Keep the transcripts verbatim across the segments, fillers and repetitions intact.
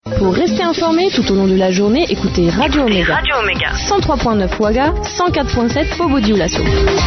Pour rester informé tout au long de la journée, écoutez Radio Omega. Radio Omega. cent trois virgule neuf Ouaga, cent quatre virgule sept Bobo-Dioulasso.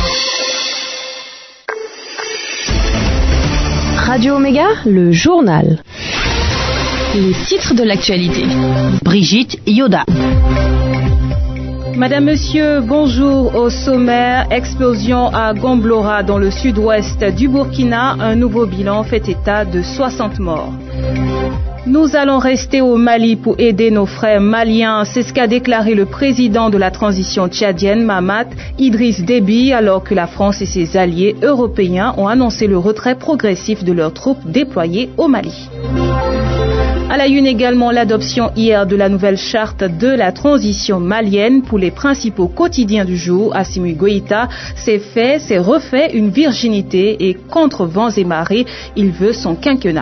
Radio Omega, le journal. Les titres de l'actualité. Brigitte Yoda. Madame, Monsieur, bonjour. Au sommaire, explosion à Gomblora dans le sud-ouest du Burkina. Un nouveau bilan fait état de soixante morts. Nous allons rester au Mali pour aider nos frères maliens. C'est ce qu'a déclaré le président de la transition tchadienne, Mahamat Idriss Déby, alors que la France et ses alliés européens ont annoncé le retrait progressif de leurs troupes déployées au Mali. À la une également, l'adoption hier de la nouvelle charte de la transition malienne pour les principaux quotidiens du jour. Assimi Goïta s'est fait, s'est refait une virginité et contre vents et marées, il veut son quinquennat.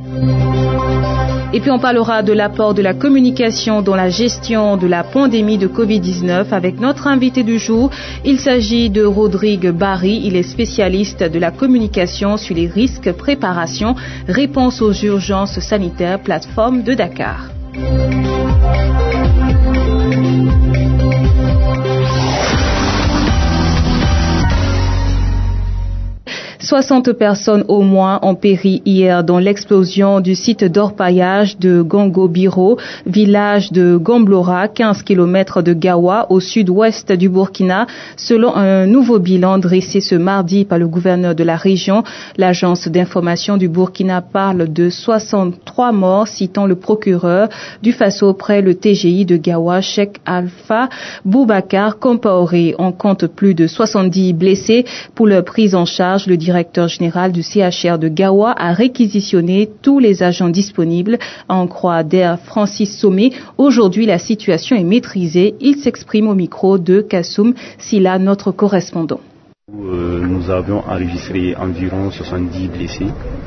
Et puis on parlera de l'apport de la communication dans la gestion de la pandémie de covid dix-neuf avec notre invité du jour. Il s'agit de Rodrigue Barry. Il est spécialiste de la communication sur les risques, préparation, réponse aux urgences sanitaires, plateforme de Dakar. soixante personnes au moins ont péri hier dans l'explosion du site d'orpaillage de Gongo-Biro, village de Gomblora, quinze kilomètres de Gawa, au sud-ouest du Burkina. Selon un nouveau bilan dressé ce mardi par le gouverneur de la région, l'agence d'information du Burkina parle de soixante-trois morts, citant le procureur du Faso près le T G I de Gawa, Cheikh Alpha Boubacar Compaoré. On compte plus de soixante-dix blessés. Pour leur prise en charge, le directeur Le directeur général du C H R de Gawa a réquisitionné tous les agents disponibles. À en croire d'Air Francis Sommet, aujourd'hui la situation est maîtrisée. Il s'exprime au micro de Kassoum Silla, notre correspondant. Euh, nous avions enregistré environ soixante-dix blessés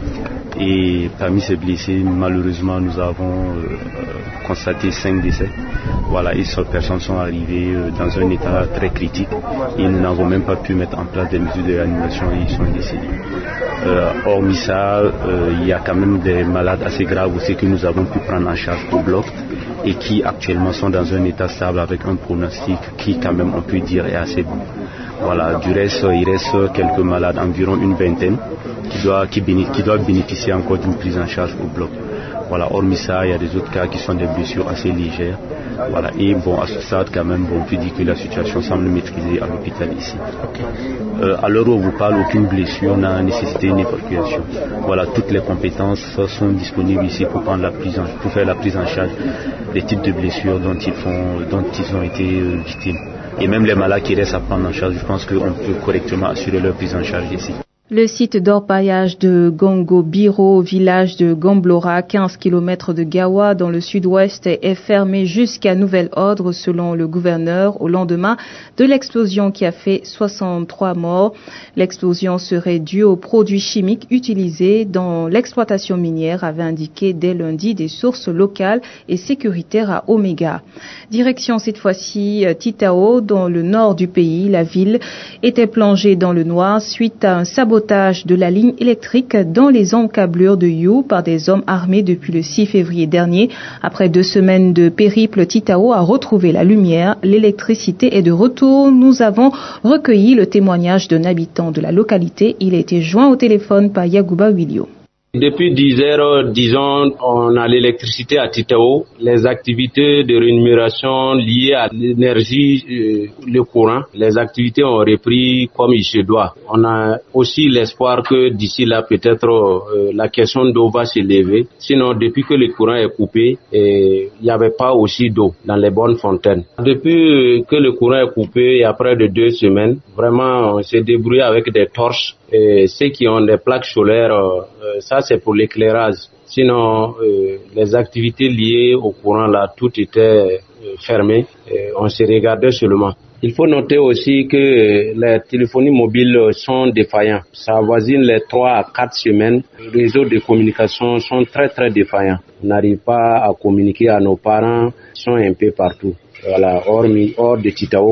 et parmi ces blessés, malheureusement, nous avons euh, constaté cinq décès. Voilà, et ces personnes sont arrivées euh, dans un état très critique et nous n'avons même pas pu mettre en place des mesures de réanimation et ils sont décédés. Euh, hormis ça, euh, il y a quand même des malades assez graves aussi que nous avons pu prendre en charge au bloc et qui actuellement sont dans un état stable avec un pronostic qui quand même on peut dire est assez bon. Voilà, du reste, il reste quelques malades, environ une vingtaine, qui doivent, qui béné- qui doivent bénéficier encore d'une prise en charge au bloc. Voilà, hormis ça, il y a des autres cas qui sont des blessures assez légères. Voilà, et bon, à ce stade, quand même, bon, on peut dire que la situation semble maîtrisée à l'hôpital ici. Euh, à l'heure où on vous parle, aucune blessure n'a nécessité une évacuation. Voilà, toutes les compétences sont disponibles ici pour prendre la prise en, pour faire la prise en charge des types de blessures dont ils font, dont ils ont été euh, victimes. Et même les malades qui restent à prendre en charge, je pense qu'on peut correctement assurer leur prise en charge ici. Le site d'orpaillage de Gongo-Biro, village de Gomblora, quinze kilomètres de Gawa, dans le sud-ouest, est fermé jusqu'à nouvel ordre, selon le gouverneur, au lendemain de l'explosion qui a fait soixante-trois morts. L'explosion serait due aux produits chimiques utilisés dans l'exploitation minière, avait indiqué dès lundi des sources locales et sécuritaires à Omega. Direction cette fois-ci Titao, dans le nord du pays. La ville était plongée dans le noir suite à un sabotage de la ligne électrique dans les encablures de You par des hommes armés depuis le six février dernier. Après deux semaines de périple, Titao a retrouvé la lumière. L'électricité est de retour. Nous avons recueilli le témoignage d'un habitant de la localité. Il a été joint au téléphone par Yagouba Wilio. Depuis dix heures, disons, on a l'électricité à Titao. Les activités de rémunération liées à l'énergie, euh, le courant, les activités ont repris comme il se doit. On a aussi l'espoir que d'ici là, peut-être, euh, la question d'eau va s'élever. Sinon, depuis que le courant est coupé, il n'y avait pas aussi d'eau dans les bonnes fontaines. Depuis que le courant est coupé, il y a près de deux semaines, vraiment, on s'est débrouillé avec des torches. Et ceux qui ont des plaques solaires, euh, ça c'est pour l'éclairage. Sinon, euh, les activités liées au courant là, tout était euh, fermé. Et on se regardait seulement. Il faut noter aussi que les téléphonies mobiles sont défaillants. Ça avoisine les trois à quatre semaines. Les réseaux de communication sont très très défaillants. On n'arrive pas à communiquer à nos parents. Ils sont un peu partout. Voilà, hors, hors de Titao, quoi.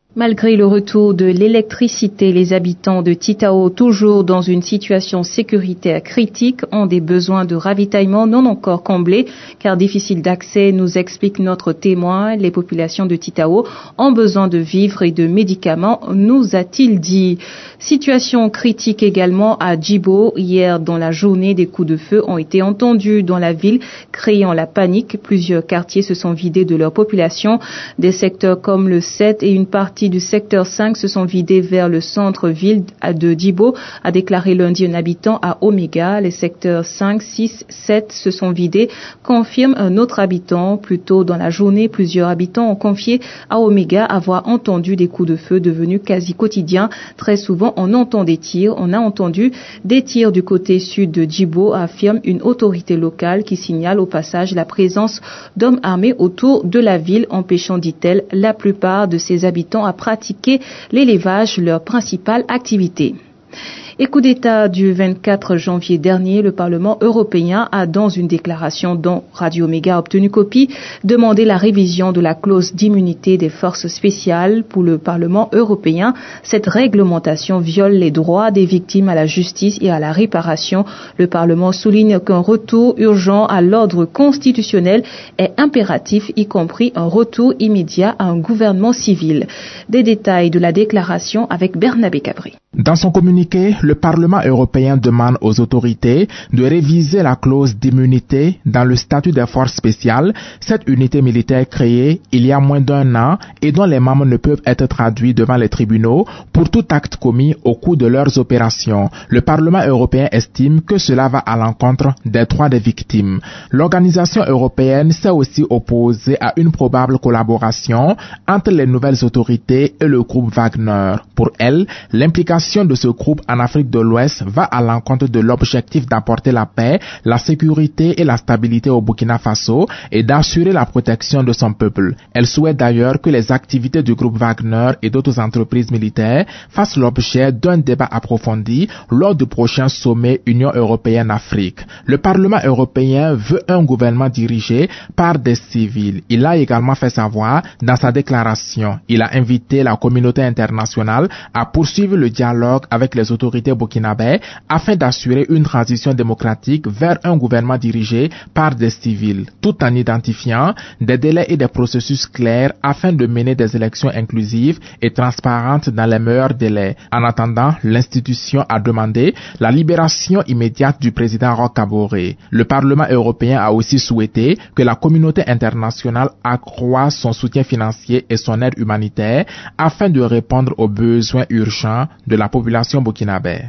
Malgré le retour de l'électricité, les habitants de Titao, toujours dans une situation sécuritaire critique, ont des besoins de ravitaillement non encore comblés, car difficile d'accès, nous explique notre témoin. Les populations de Titao ont besoin de vivres et de médicaments, nous a-t-il dit. Situation critique également à Djibo. Hier, dans la journée, des coups de feu ont été entendus dans la ville, créant la panique. Plusieurs quartiers se sont vidés de leur population. Des secteurs comme le sept et une partie du secteur cinq se sont vidés vers le centre-ville de Djibo, a déclaré lundi un habitant à Omega. Les secteurs cinq, six, sept se sont vidés, confirme un autre habitant. Plus tôt dans la journée, plusieurs habitants ont confié à Omega avoir entendu des coups de feu devenus quasi quotidiens. Très souvent, on entend des tirs. On a entendu des tirs du côté sud de Djibo, affirme une autorité locale qui signale au passage la présence d'hommes armés autour de la ville, empêchant, dit-elle, la plupart de ses habitants à pratiquer l'élevage, leur principale activité. Et coup d'État du vingt-quatre janvier dernier, le Parlement européen a, dans une déclaration dont Radio Méga a obtenu copie, demandé la révision de la clause d'immunité des forces spéciales. Pour le Parlement européen, cette réglementation viole les droits des victimes à la justice et à la réparation. Le Parlement souligne qu'un retour urgent à l'ordre constitutionnel est impératif, y compris un retour immédiat à un gouvernement civil. Des détails de la déclaration avec Bernabé Cabri. Dans son communiqué, le Parlement européen demande aux autorités de réviser la clause d'immunité dans le statut des forces spéciales, cette unité militaire créée il y a moins d'un an et dont les membres ne peuvent être traduits devant les tribunaux pour tout acte commis au cours de leurs opérations. Le Parlement européen estime que cela va à l'encontre des droits des victimes. L'organisation européenne s'est aussi opposée à une probable collaboration entre les nouvelles autorités et le groupe Wagner. Pour elle, l'implication de ce groupe en Afrique de l'Ouest va à l'encontre de l'objectif d'apporter la paix, la sécurité et la stabilité au Burkina Faso et d'assurer la protection de son peuple. Elle souhaite d'ailleurs que les activités du groupe Wagner et d'autres entreprises militaires fassent l'objet d'un débat approfondi lors du prochain sommet Union européenne-Afrique. Le Parlement européen veut un gouvernement dirigé par des civils. Il a également fait savoir dans sa déclaration, il a invité la communauté internationale à poursuivre le dialogue avec les autorités burkinabè afin d'assurer une transition démocratique vers un gouvernement dirigé par des civils, tout en identifiant des délais et des processus clairs afin de mener des élections inclusives et transparentes dans les meilleurs délais. En attendant, l'institution a demandé la libération immédiate du président Roch Kaboré. Le Parlement européen a aussi souhaité que la communauté internationale accroisse son soutien financier et son aide humanitaire afin de répondre aux besoins urgents de la population burkinabè.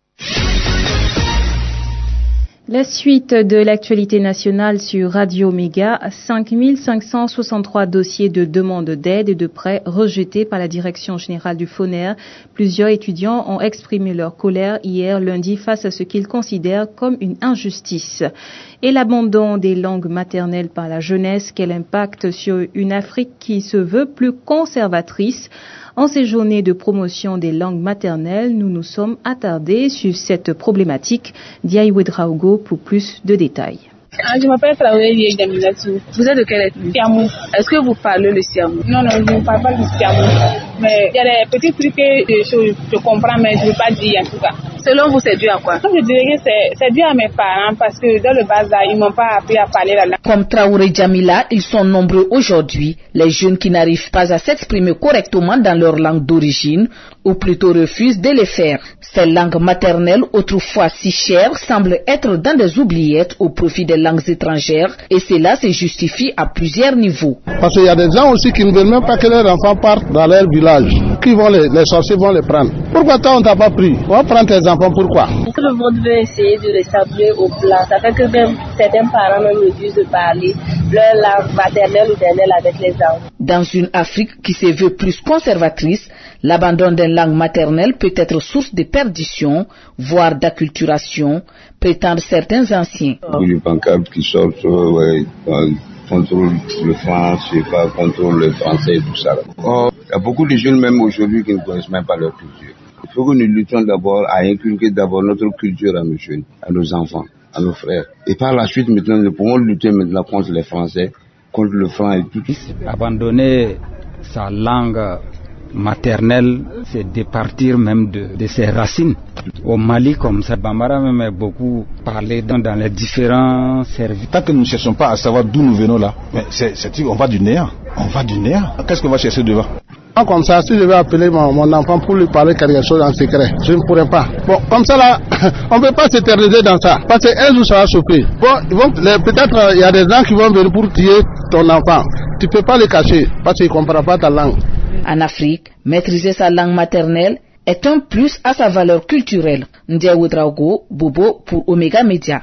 La suite de l'actualité nationale sur Radio Méga, cinq mille cinq cent soixante-trois dossiers de demande d'aide et de prêts rejetés par la direction générale du FONER. Plusieurs étudiants ont exprimé leur colère hier lundi face à ce qu'ils considèrent comme une injustice. Et l'abandon des langues maternelles par la jeunesse, quel impact sur une Afrique qui se veut plus conservatrice? En ces journées de promotion des langues maternelles, nous nous sommes attardés sur cette problématique. Diaye Ouedraogo pour plus de détails. Ah, je m'appelle Traoré Diaminatou. Vous êtes de quelle ethnie? Siamou. Est-ce que vous parlez le siamou? Non, non, je ne parle pas du siamou. Mais il y a des petits trucs que je, je comprends, mais je ne veux pas dire en tout cas. Selon vous, c'est dû à quoi? Je dirais que c'est, c'est dû à mes parents parce que dans le bas âge, ils ne m'ont pas appris à parler la langue. Comme Traoré Djamila, ils sont nombreux aujourd'hui, les jeunes qui n'arrivent pas à s'exprimer correctement dans leur langue d'origine ou plutôt refusent de le faire. Ces langues maternelles, autrefois si chères, semblent être dans des oubliettes au profit des langues étrangères et cela se justifie à plusieurs niveaux. Parce qu'il y a des gens aussi qui ne veulent même pas que leurs enfants partent dans leur village. Qui vont les, les sorciers vont les prendre. Pourquoi toi on t'a pas pris? On va prendre tes enfants, pourquoi? Tout le monde veut essayer de les stabiliser au plan. Ça fait que même certains parents même refusent de parler leur langue maternelle ou dernière avec les enfants. Dans une Afrique qui se veut plus conservatrice, l'abandon d'une langue maternelle peut être source de perdition, voire d'acculturation, prétendent certains anciens. Les pancartes qui sortent, ouais, contrôle le français, pas contrôle le français et tout ça. Oh, il y a beaucoup de jeunes même aujourd'hui qui ne connaissent même pas leur culture. Il faut que nous luttions d'abord à inculquer d'abord notre culture à nos jeunes, à nos enfants, à nos frères. Et par la suite, maintenant, nous pouvons lutter maintenant contre les Français, contre le franc et tout. Abandonner sa langue maternelle, c'est de partir même de, de ses racines. Au Mali, comme ça, Bambara même a beaucoup parlé dans, dans les différents services. Tant que nous ne cherchons pas à savoir d'où nous venons là, mais c'est, c'est, on va du néant. On va du néant. Qu'est-ce qu'on va chercher devant? Comme ça, si je vais appeler mon, mon enfant pour lui parler quelque chose en secret, je ne pourrais pas. Bon, comme ça là, on ne peut pas s'éterniser dans ça. Parce qu'un jour ça va choquer. Bon, bon peut-être il y a des gens qui vont venir pour tuer ton enfant. Tu ne peux pas les cacher parce qu'ils ne comprennent pas ta langue. En Afrique, maîtriser sa langue maternelle est un plus à sa valeur culturelle. Ndiaye Ouedraogo, Bobo pour Omega Media.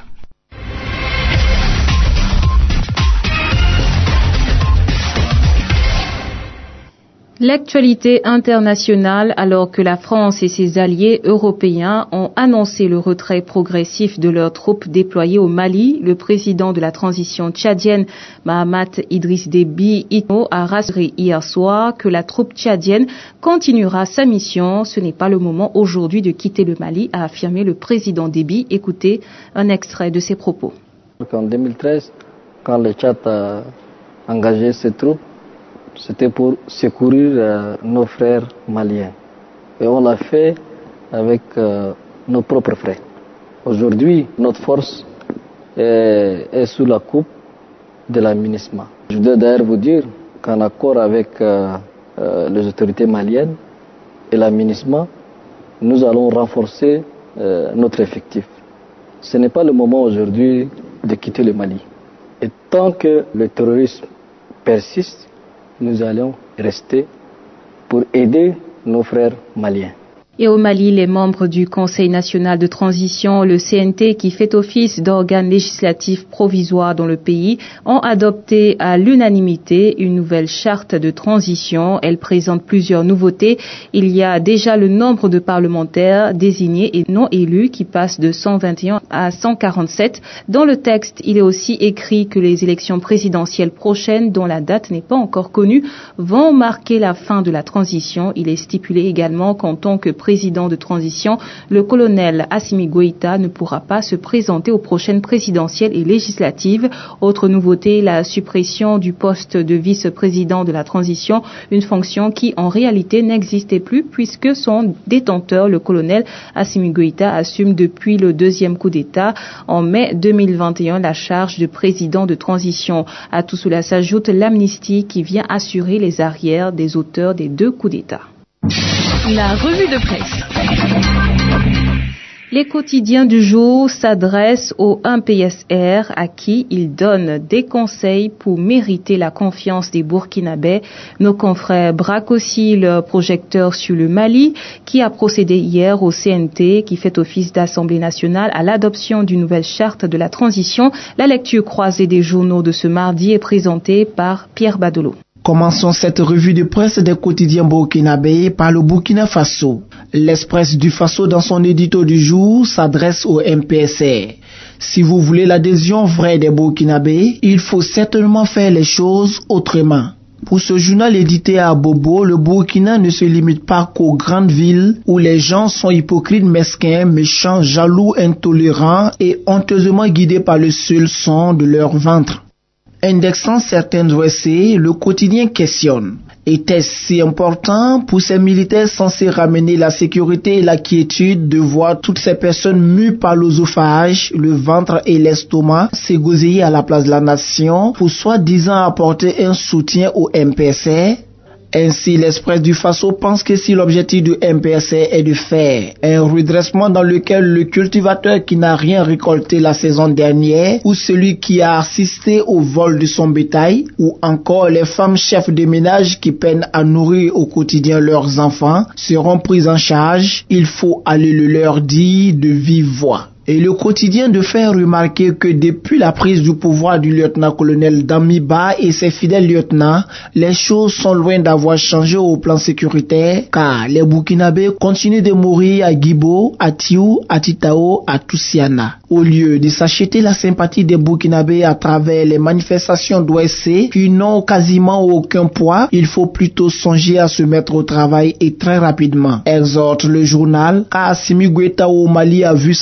L'actualité internationale, alors que la France et ses alliés européens ont annoncé le retrait progressif de leurs troupes déployées au Mali, le président de la transition tchadienne, Mahamat Idriss Déby Itno, a rassuré hier soir que la troupe tchadienne continuera sa mission. Ce n'est pas le moment aujourd'hui de quitter le Mali, a affirmé le président Déby. Écoutez un extrait de ses propos. En deux mille treize, quand le Tchad a engagé ses troupes, c'était pour secourir euh, nos frères maliens. Et on l'a fait avec euh, nos propres frères. Aujourd'hui, notre force est, est sous la coupe de la MINUSMA. Je dois d'ailleurs vous dire qu'en accord avec euh, euh, les autorités maliennes et la MINUSMA, nous allons renforcer euh, notre effectif. Ce n'est pas le moment aujourd'hui de quitter le Mali. Et tant que le terrorisme persiste, nous allons rester pour aider nos frères maliens. Et au Mali, les membres du Conseil national de transition, le C N T, qui fait office d'organe législatif provisoire dans le pays, ont adopté à l'unanimité une nouvelle charte de transition. Elle présente plusieurs nouveautés. Il y a déjà le nombre de parlementaires désignés et non élus qui passe de cent vingt et un à cent quarante-sept. Dans le texte, il est aussi écrit que les élections présidentielles prochaines, dont la date n'est pas encore connue, vont marquer la fin de la transition. Il est stipulé également qu'en tant que président de transition, le colonel Assimi Goïta ne pourra pas se présenter aux prochaines présidentielles et législatives. Autre nouveauté, la suppression du poste de vice-président de la transition, une fonction qui en réalité n'existait plus puisque son détenteur, le colonel Assimi Goïta, assume depuis le deuxième coup d'État en mai deux mille vingt et un la charge de président de transition. À tout cela s'ajoute l'amnistie qui vient assurer les arrières des auteurs des deux coups d'État. La revue de presse. Les quotidiens du jour s'adressent aux un P S R à qui ils donnent des conseils pour mériter la confiance des Burkinabés. Nos confrères braquent aussi leur projecteur sur le Mali qui a procédé hier au C N T qui fait office d'Assemblée nationale à l'adoption d'une nouvelle charte de la transition. La lecture croisée des journaux de ce mardi est présentée par Pierre Badolo. Commençons cette revue de presse des quotidiens burkinabés par le Burkina Faso. L'Express du Faso, dans son édito du jour, s'adresse au M P S R. Si vous voulez l'adhésion vraie des Burkinabés, il faut certainement faire les choses autrement. Pour ce journal édité à Bobo, le Burkina ne se limite pas qu'aux grandes villes où les gens sont hypocrites, mesquins, méchants, jaloux, intolérants et honteusement guidés par le seul son de leur ventre. Indexant certaines dressées, le quotidien questionne. Était-ce si important pour ces militaires censés ramener la sécurité et la quiétude de voir toutes ces personnes mues par l'œsophage, le ventre et l'estomac s'égosiller à la place de la nation pour soi-disant apporter un soutien au M P S R? Ainsi, l'Express du Faso pense que si l'objectif du M P S R est de faire un redressement dans lequel le cultivateur qui n'a rien récolté la saison dernière, ou celui qui a assisté au vol de son bétail, ou encore les femmes chefs de ménage qui peinent à nourrir au quotidien leurs enfants, seront prises en charge, il faut aller le leur dire de vive voix. Et le quotidien de faire remarquer que depuis la prise du pouvoir du lieutenant-colonel Damiba et ses fidèles lieutenants, les choses sont loin d'avoir changé au plan sécuritaire, car les Burkinabés continuent de mourir à Guibo, à Tiou, à Titao, à Toussiana. Au lieu de s'acheter la sympathie des Burkinabés à travers les manifestations d'O S C qui n'ont quasiment aucun poids, il faut plutôt songer à se mettre au travail et très rapidement. Exhorte le journal, car Assimi Goïta au Mali a vu sa cote de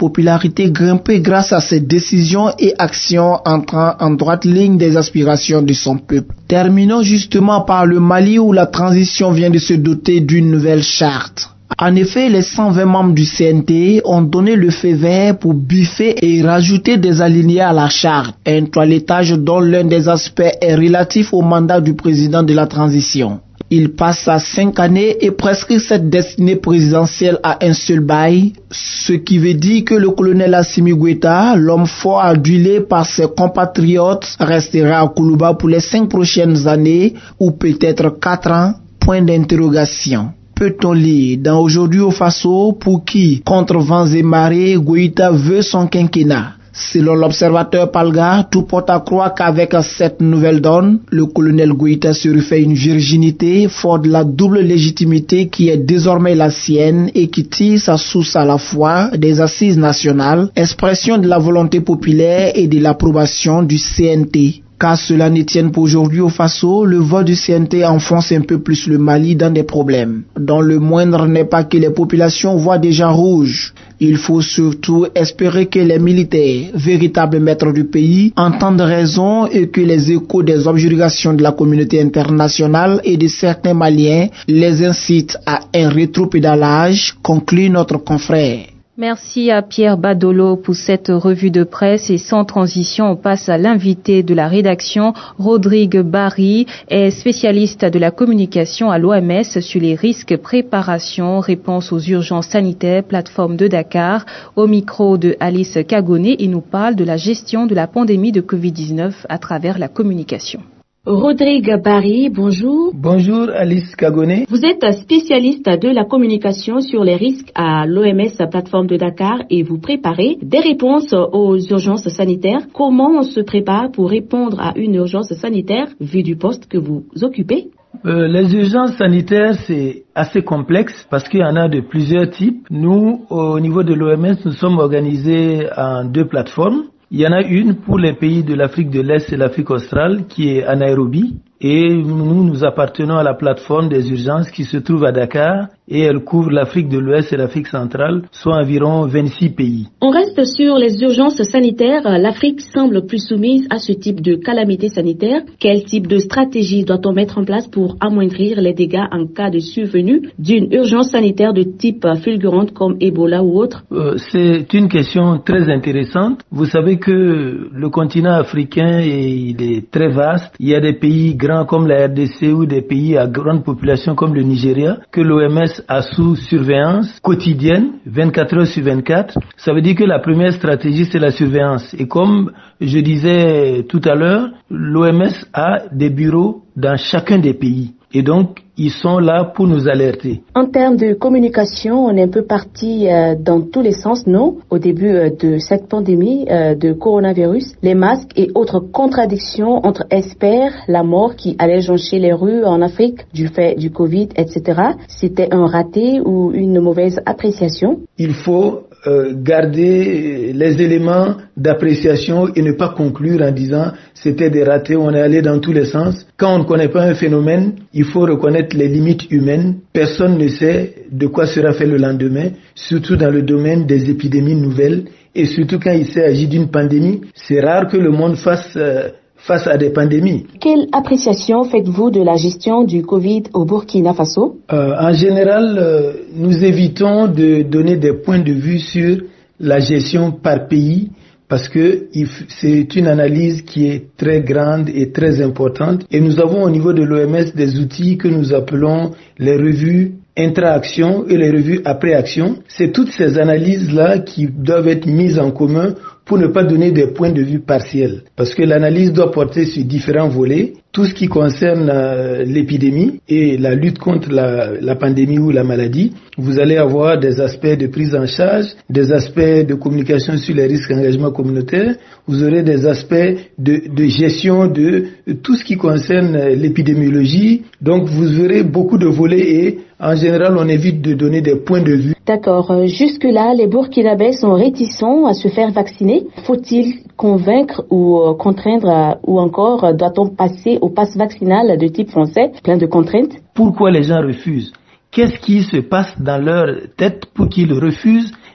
popularité grimpée grâce à ses décisions et actions entrant en droite ligne des aspirations de son peuple. Terminons justement par le Mali où la transition vient de se doter d'une nouvelle charte. En effet, les cent vingt membres du C N T ont donné le feu vert pour biffer et rajouter des alinéas à la charte, un toilettage dont l'un des aspects est relatif au mandat du président de la transition. Il passe à cinq années et prescrit cette destinée présidentielle à un seul bail, ce qui veut dire que le colonel Assimi Goïta, l'homme fort adulé par ses compatriotes, restera à Koulouba pour les cinq prochaines années ou peut-être quatre ans, point d'interrogation. Peut-on lire dans Aujourd'hui au Faso pour qui, contre vents et marées, Goïta veut son quinquennat? Selon l'observateur Palga, tout porte à croire qu'avec cette nouvelle donne, le colonel Goïta se refait une virginité, fort de la double légitimité qui est désormais la sienne et qui tire sa source à la fois des assises nationales, expression de la volonté populaire et de l'approbation du C N T. Car cela ne tienne pas aujourd'hui au Faso, le vote du C N T enfonce un peu plus le Mali dans des problèmes, dont le moindre n'est pas que les populations voient déjà rouge. Il faut surtout espérer que les militaires, véritables maîtres du pays, entendent raison et que les échos des objurgations de la communauté internationale et de certains Maliens les incitent à un rétropédalage, conclut notre confrère. Merci à Pierre Badolo pour cette revue de presse et sans transition, on passe à l'invité de la rédaction. Rodrigue Barry est spécialiste de la communication à l'O M S sur les risques, préparation, réponse aux urgences sanitaires, plateforme de Dakar. Au micro de Alice Kagone, il nous parle de la gestion de la pandémie de covid dix-neuf à travers la communication. Rodrigue Barry, bonjour. Bonjour Alice Kagone. Vous êtes spécialiste de la communication sur les risques à l'O M S plateforme de Dakar et vous préparez des réponses aux urgences sanitaires. Comment on se prépare pour répondre à une urgence sanitaire vu du poste que vous occupez? Euh, les urgences sanitaires, c'est assez complexe parce qu'il y en a de plusieurs types. Nous, au niveau de l'O M S, nous sommes organisés en deux plateformes. Il y en a une pour les pays de l'Afrique de l'Est et l'Afrique australe qui est à Nairobi. Et nous, nous appartenons à la plateforme des urgences qui se trouve à Dakar et elle couvre l'Afrique de l'Ouest et l'Afrique centrale, soit environ vingt-six pays. On reste sur les urgences sanitaires. L'Afrique semble plus soumise à ce type de calamité sanitaire. Quel type de stratégie doit-on mettre en place pour amoindrir les dégâts en cas de survenue d'une urgence sanitaire de type fulgurante comme Ebola ou autre? euh, C'est une question très intéressante. Vous savez que le continent africain est, il est très vaste. Il y a des pays grands comme la R D C ou des pays à grande population comme le Nigeria que l'O M S a sous surveillance quotidienne, vingt-quatre heures sur vingt-quatre. Ça veut dire que la première stratégie, c'est la surveillance. Et comme je disais tout à l'heure, l'O M S a des bureaux dans chacun des pays. Et donc, ils sont là pour nous alerter. En termes de communication, on est un peu parti euh, dans tous les sens, non? Au début euh, de cette pandémie euh, de coronavirus, les masques et autres contradictions entre experts, la mort qui allait joncher les rues en Afrique du fait du Covid, et cetera. C'était un raté ou une mauvaise appréciation? Il faut euh, garder les éléments d'appréciation et ne pas conclure en disant c'était des ratés, on est allé dans tous les sens. Quand on ne connaît pas un phénomène, il faut reconnaître les limites humaines. Personne ne sait de quoi sera fait le lendemain, surtout dans le domaine des épidémies nouvelles et surtout quand il s'agit d'une pandémie. C'est rare que le monde fasse euh, face à des pandémies. Quelle appréciation faites-vous de la gestion du Covid au Burkina Faso? euh, En général, euh, nous évitons de donner des points de vue sur la gestion par pays parce que c'est une analyse qui est très grande et très importante. Et nous avons au niveau de l'O M S des outils que nous appelons les revues intra-action et les revues après-action. C'est toutes ces analyses-là qui doivent être mises en commun pour ne pas donner des points de vue partiels. Parce que l'analyse doit porter sur différents volets. Tout ce qui concerne euh, l'épidémie et la lutte contre la, la pandémie ou la maladie, vous allez avoir des aspects de prise en charge, des aspects de communication sur les risques d'engagement communautaire, vous aurez des aspects de, de gestion de tout ce qui concerne l'épidémiologie. Donc vous verrez beaucoup de volets et en général on évite de donner des points de vue. D'accord. Jusque-là, les Burkinabés sont réticents à se faire vacciner. Faut-il convaincre ou contraindre ou encore doit-on passer au pass vaccinal de type français, plein de contraintes? Pourquoi les gens refusent? Qu'est-ce qui se passe dans leur tête pour qu'ils refusent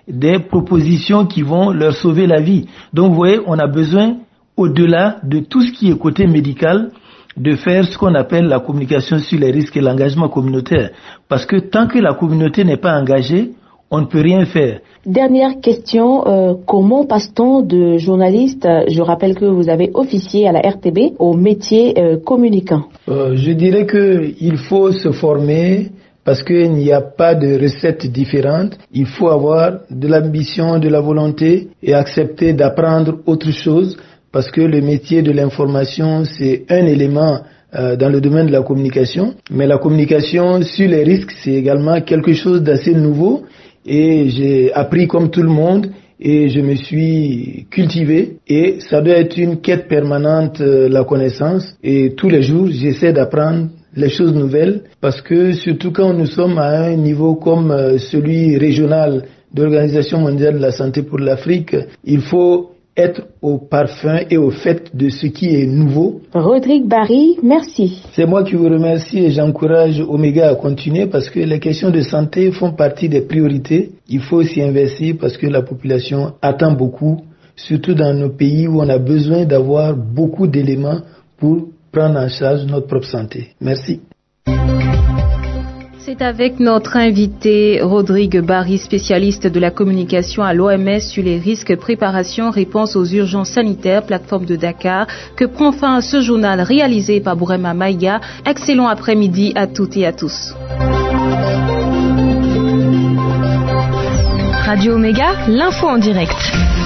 des propositions qui vont leur sauver la vie. Donc vous voyez, on a besoin, au-delà de tout ce qui est côté médical, de faire ce qu'on appelle la communication sur les risques et l'engagement communautaire. Parce que tant que la communauté n'est pas engagée, on ne peut rien faire. Dernière question, euh, comment passe-t-on de journaliste, je rappelle que vous avez officié à la R T B, au métier euh, communicant? euh, Je dirais qu'il faut se former parce qu'il n'y a pas de recettes différentes. Il faut avoir de l'ambition, de la volonté et accepter d'apprendre autre chose parce que le métier de l'information, c'est un élément euh, dans le domaine de la communication. Mais la communication sur les risques, c'est également quelque chose d'assez nouveau. Et j'ai appris comme tout le monde et je me suis cultivé et ça doit être une quête permanente, euh, la connaissance. Et tous les jours, j'essaie d'apprendre les choses nouvelles parce que surtout quand nous sommes à un niveau comme euh, celui régional de l'Organisation mondiale de la santé pour l'Afrique, il faut être au parfum et au fait de ce qui est nouveau. Rodrigue Barry, merci. C'est moi qui vous remercie et j'encourage Omega à continuer parce que les questions de santé font partie des priorités. Il faut s'y investir parce que la population attend beaucoup, surtout dans nos pays où on a besoin d'avoir beaucoup d'éléments pour prendre en charge notre propre santé. Merci. C'est avec notre invité Rodrigue Barry, spécialiste de la communication à l'O M S sur les risques, préparation, réponse aux urgences sanitaires, plateforme de Dakar, que prend fin ce journal réalisé par Bourema Maïga. Excellent après-midi à toutes et à tous. Radio Omega, l'info en direct.